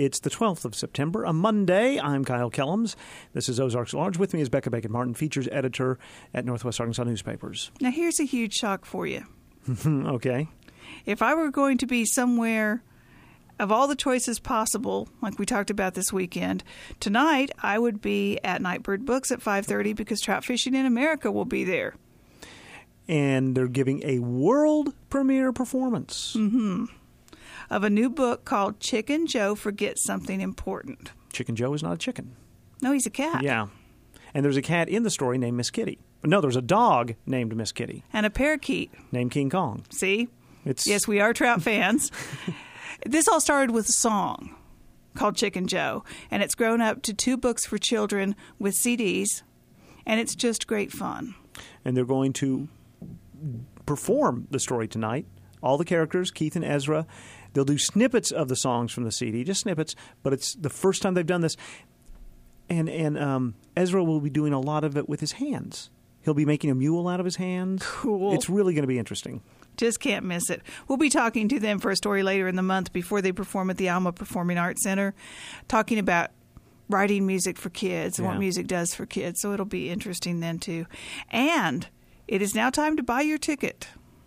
It's the 12th of September, a Monday. I'm Kyle Kellums. This is Ozarks at Large. With me is Becca Bacon-Martin, features editor at Northwest Arkansas Newspapers. Now, here's a huge shock for you. Okay. If I were going to be somewhere of all the choices possible, like we talked about this weekend, tonight I would be at Nightbird Books at 5:30 because Trout Fishing in America will be there. And they're giving a world premiere performance. Of a new book called Chicken Joe Forgets Something Important. Chicken Joe is not a chicken. No, he's a cat. Yeah. And there's a cat in the story named Miss Kitty. No, there's a dog named Miss Kitty. And a parakeet. Named King Kong. See? It's... Yes, we are Trout fans. This all started with a song called Chicken Joe, and it's grown up to 2 books for children with CDs, and it's just great fun. And they're going to perform the story tonight. All the characters, Keith and Ezra, they'll do snippets of the songs from the CD, just snippets, but it's the first time they've done this. And Ezra will be doing a lot of it with his hands. He'll be making a mule out of his hands. Cool. It's really going to be interesting. Just can't miss it. We'll be talking to them for a story later in the month before they perform at the Alma Performing Arts Center, talking about writing music for kids and what music does for kids. So it'll be interesting then, too. And it is now time to buy your ticket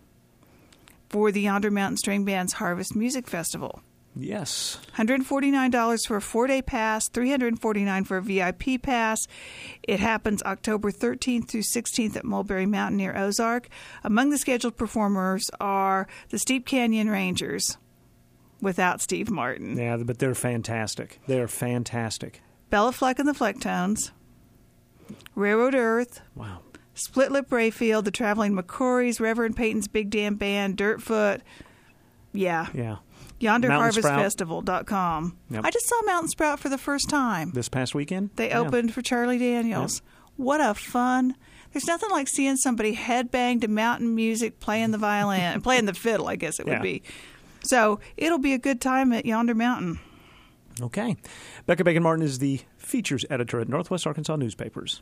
for the Yonder Mountain String Band's Harvest Music Festival. Yes. $149 for a 4-day pass, $349 for a VIP pass. It happens October 13th through 16th at Mulberry Mountain near Ozark. Among the scheduled performers are the Steep Canyon Rangers, without Steve Martin. Yeah, but they're fantastic. They're fantastic. Bella Fleck and the Flecktones, Railroad Earth, Wow. Split Lip Rayfield, the Traveling McCourys, Reverend Peyton's Big Damn Band, Dirtfoot. Yeah. YonderHarvestFestival.com. Yep. I just saw Mountain Sprout for the first time. This past weekend? They opened for Charlie Daniels. Yep. What a fun. There's nothing like seeing somebody headbang to mountain music, playing the violin, playing the fiddle, I guess it would be. So it'll be a good time at Yonder Mountain. Okay. Becca Bacon-Martin is the features editor at Northwest Arkansas Newspapers.